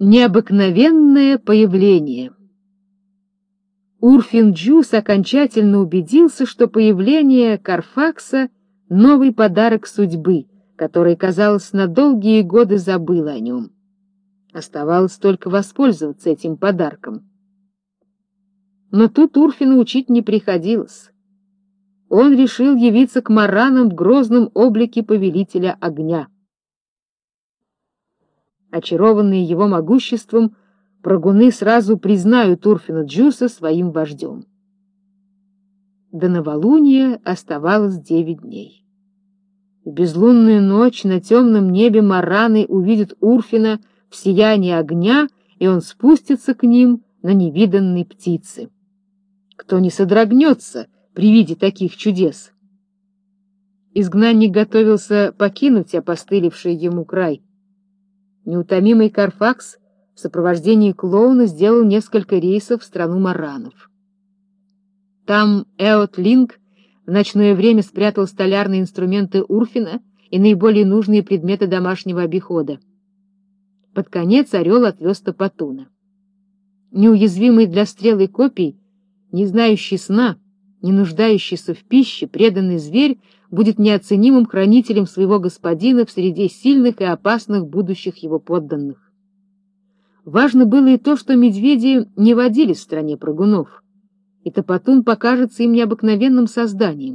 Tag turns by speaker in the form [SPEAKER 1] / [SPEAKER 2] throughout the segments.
[SPEAKER 1] Необыкновенное появление. Урфин Джюс окончательно убедился, что появление Карфакса — новый подарок судьбы, который, казалось, на долгие годы забыл о нем. Оставалось только воспользоваться этим подарком. Но тут Урфина учить не приходилось. Он решил явиться к маранам в грозном облике повелителя огня. Очарованные его могуществом, прыгуны сразу признают Урфина Джюса своим вождем. До новолуния оставалось 9 дней. В безлунную ночь на темном небе мараны увидят Урфина в сиянии огня, и он спустится к ним на невиданной птице. Кто не содрогнется при виде таких чудес? Изгнанник готовился покинуть опостылевший ему край. Неутомимый Карфакс в сопровождении клоуна сделал несколько рейсов в страну маранов. Там Эот Линг в ночное время спрятал столярные инструменты Урфина и наиболее нужные предметы домашнего обихода. Под конец орел отвез Топотуна. Неуязвимый для стрел и копий, не знающий сна, не нуждающийся в пище, преданный зверь будет неоценимым хранителем своего господина в среде сильных и опасных будущих его подданных. Важно было и то, что медведи не водились в стране прыгунов, и Топотун покажется им необыкновенным созданием.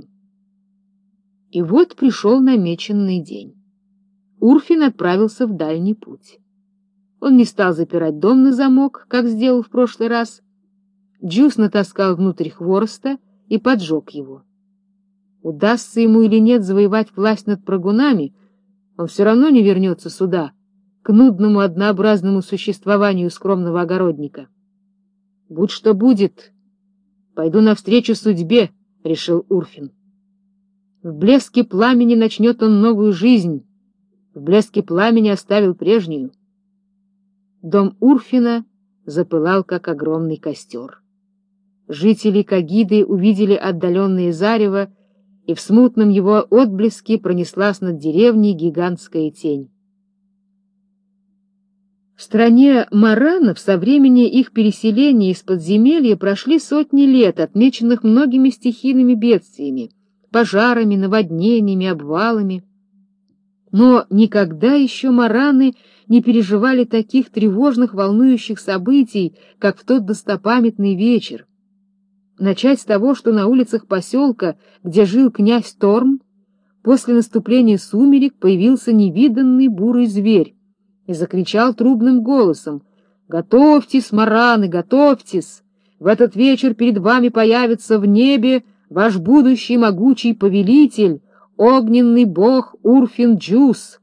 [SPEAKER 1] И вот пришел намеченный день. Урфин отправился в дальний путь. Он не стал запирать дом на замок, как сделал в прошлый раз. Джюс натаскал внутрь хвороста и поджег его. Удастся ему или нет завоевать власть над прыгунами, он все равно не вернется сюда, к нудному однообразному существованию скромного огородника. Будь что будет, пойду навстречу судьбе, — решил Урфин. В блеске пламени начнет он новую жизнь, в блеске пламени оставил прежнюю. Дом Урфина запылал, как огромный костер. Жители Кагиды увидели отдаленное зарево, и в смутном его отблеске пронеслась над деревней гигантская тень. В стране маранов со времени их переселения из подземелья прошли сотни лет, отмеченных многими стихийными бедствиями, пожарами, наводнениями, обвалами. Но никогда еще мараны не переживали таких тревожных, волнующих событий, как в тот достопамятный вечер. Начать с того, что на улицах поселка, где жил князь Торм, после наступления сумерек появился невиданный бурый зверь и закричал трубным голосом: «Готовьтесь, мараны, готовьтесь! В этот вечер перед вами появится в небе ваш будущий могучий повелитель, огненный бог Урфин Джюс!»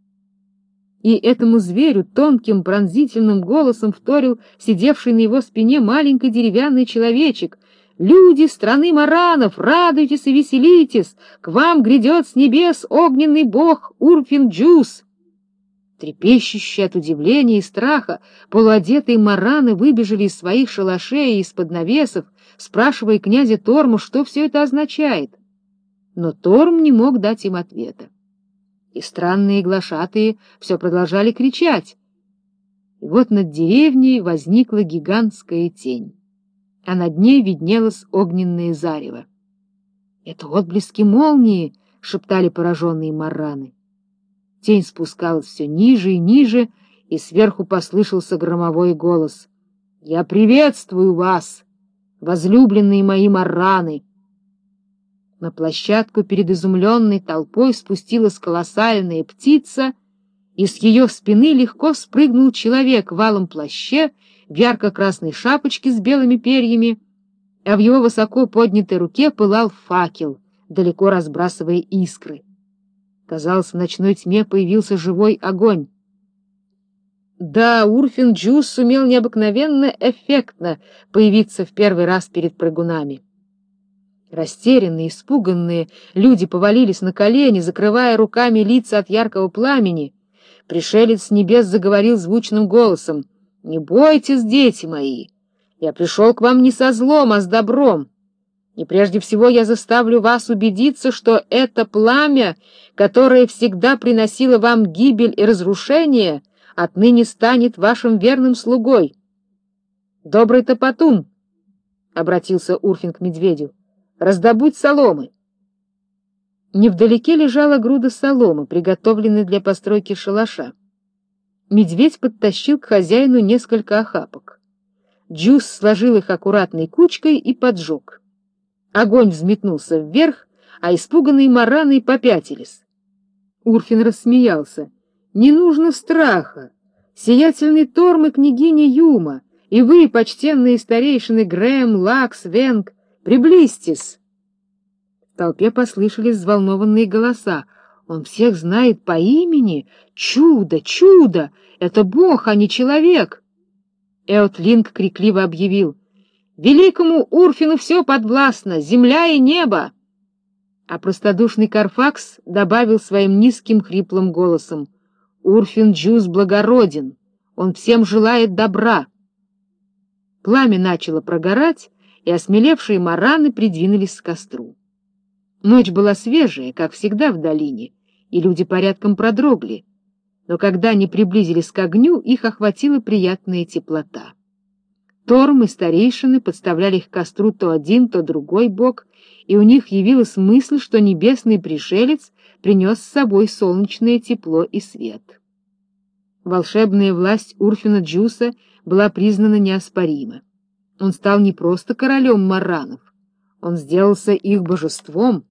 [SPEAKER 1] И этому зверю тонким пронзительным голосом вторил сидевший на его спине маленький деревянный человечек: «Люди страны маранов, радуйтесь и веселитесь! К вам грядет с небес огненный бог Урфин Джюс!» Трепещущие от удивления и страха, полуодетые мараны выбежали из своих шалашей и из-под навесов, спрашивая князя Торма, что все это означает. Но Торм не мог дать им ответа. И странные глашатые все продолжали кричать. И вот над деревней возникла гигантская тень, а над ней виднелось огненное зарево. — Это отблески молнии! — шептали пораженные мараны. Тень спускалась все ниже и ниже, и сверху послышался громовой голос: «Я приветствую вас, возлюбленные мои мараны!» На площадку перед изумленной толпой спустилась колоссальная птица, и с ее спины легко спрыгнул человек в алом плаще, в ярко-красной шапочке с белыми перьями, а в его высоко поднятой руке пылал факел, далеко разбрасывая искры. Казалось, в ночной тьме появился живой огонь. Да, Урфин Джюс сумел необыкновенно эффектно появиться в первый раз перед прыгунами. Растерянные, испуганные люди повалились на колени, закрывая руками лица от яркого пламени. Пришелец с небес заговорил звучным голосом: «Не бойтесь, дети мои, я пришел к вам не со злом, а с добром. И прежде всего я заставлю вас убедиться, что это пламя, которое всегда приносило вам гибель и разрушение, отныне станет вашим верным слугой. Добрый Топотун, — обратился Урфин к медведю, — раздобудь соломы. Невдалеке лежала груда соломы, приготовленной для постройки шалаша. Медведь подтащил к хозяину несколько охапок. Джус сложил их аккуратной кучкой и поджег. Огонь взметнулся вверх, а испуганные мараны попятились. Урфин рассмеялся. «Не нужно страха. Сиятельный Торм и княгиня Юма, и вы, почтенные старейшины Грэм, Лакс, Венг, приблизьтесь!» В толпе послышались взволнованные голоса. «Он всех знает по имени! Чудо! Чудо! Это бог, а не человек!» Эотлинг крикливо объявил: «Великому Урфину все подвластно, земля и небо!» А простодушный Карфакс добавил своим низким хриплым голосом: «Урфин Джус благороден, он всем желает добра». Пламя начало прогорать, и осмелевшие мараны придвинулись к костру. Ночь была свежая, как всегда в долине, и люди порядком продрогли, но когда они приблизились к огню, их охватила приятная теплота. Торм и старейшины подставляли к костру то один, то другой бок, и у них явилась мысль, что небесный пришелец принес с собой солнечное тепло и свет. Волшебная власть Урфина Джуса была признана неоспорима. Он стал не просто королем маранов, он сделался их божеством.